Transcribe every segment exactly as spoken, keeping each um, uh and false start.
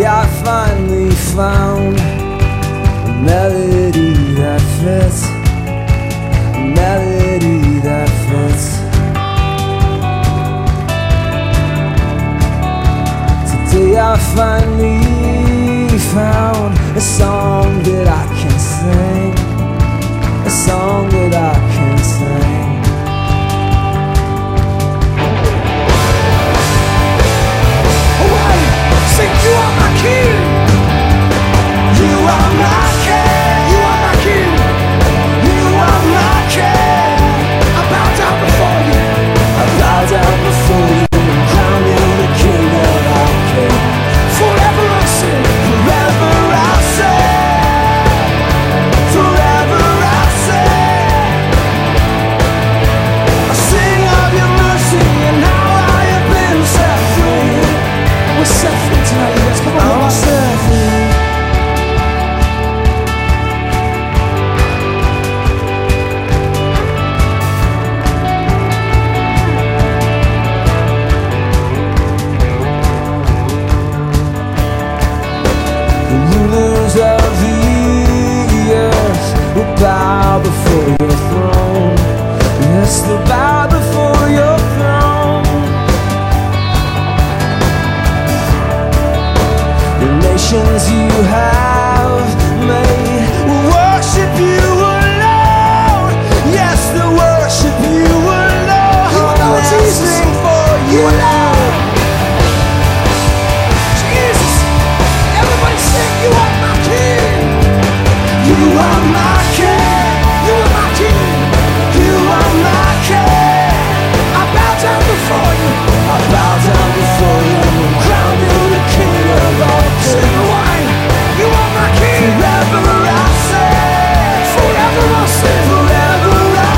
Today I finally found a melody that fits, a melody that fits. Today I finally found a song that I can sing, a song that I can sing. Sing, you are my king. You are my king. You are my king. You are my king. I bow down before you. I bow down before you and crown you the king of all kings. Forever I sing. Forever I sing. Forever I sing. I sing of your mercy and how I have been set free. We're set free tonight, yes. Come on, I'm set free. The rulers of the earth will bow before your throne. Yes, they'll bow before your throne. The nations you have made will worship you alone. Yes, they'll worship you alone. You alone, They'll Jesus. sing for you You alone. alone. Jesus. Everybody sing, you are my king. You are my king. You are my king. You are my king. I bow down before you. I bow down before you and crown you the king of all Sing kings. the wine. You are my king. Forever I sing. Forever I sing. Forever I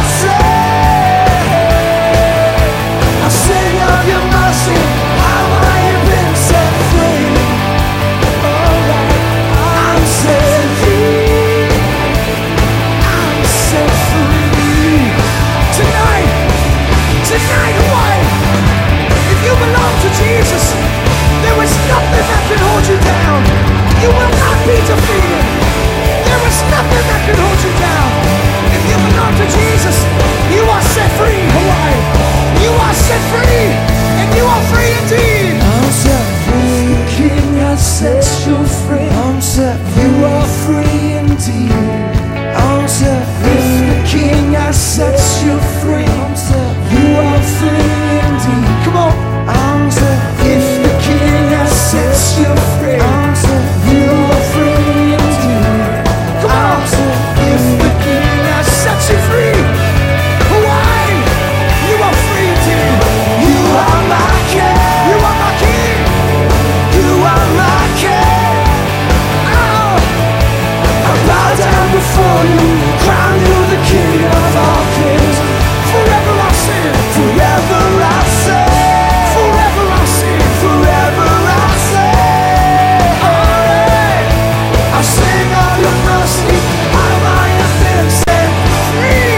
sing. I sing of your mercy, how I have been set free. Alright, I'm set free. I'm set free. Tonight, tonight, why? If you belong to Jesus, there is nothing that can hold you down. You will not be defeated. There is nothing that can hold you down. If you belong to Jesus, you are set free. Hawaii. You are set free, and you are free indeed. I'm set free. The King has set you free. I'm set free. You are free indeed. I'm set If free. the King has set you free, I'm set you are free indeed. Come on. I'm set If the King has set you free, I'm set you are free indeed. Come on. If the King has set you free, Hawaii, you are free indeed. You are my king. You are my King. You are my king. Oh, I bow down before you, crown you the king of all kings. forever I sing. Forever I sing. Forever I sing. Forever I sing. Alright. I sing of your mercy, how I have been set free.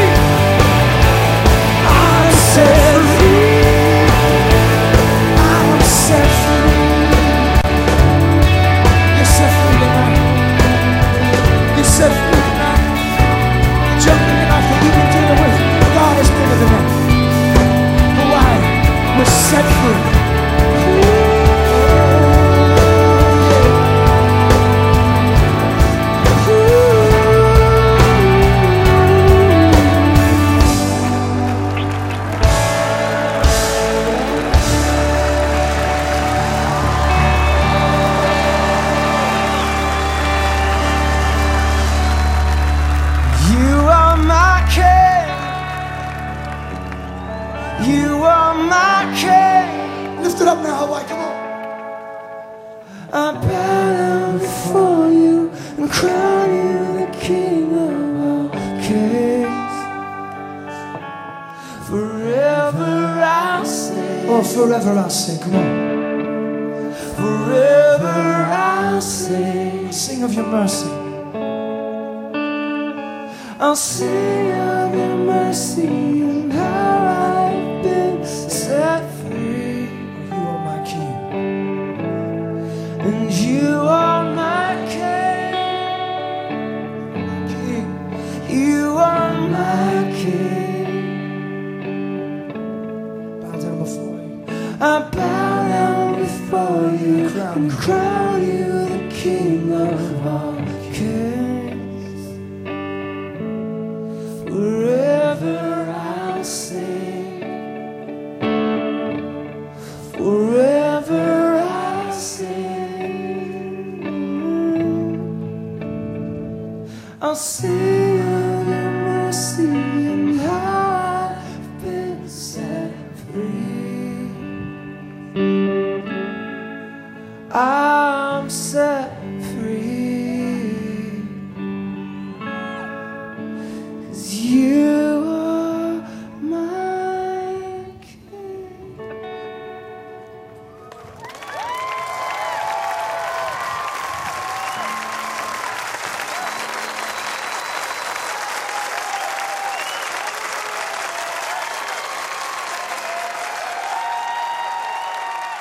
I'm set free. I'm set free. You're set free tonight. You're set free tonight. The junk in your life that you've been dealing with, God is bigger than that. Why? We're set free. You are my king. You are my king. Lift it up now, Hawaii. Come on. I bow down before you and crown you the king of all kings. Forever I sing. Oh, forever I sing. Come on. Forever I sing. Sing of your mercy. I'll sing of your mercy and how I've been set free. You are my King. And you and crown you the King of all kings. Forever I'll sing, forever I'll sing. I'll sing of your mercy and how I've been set free. I'm set free, 'cause you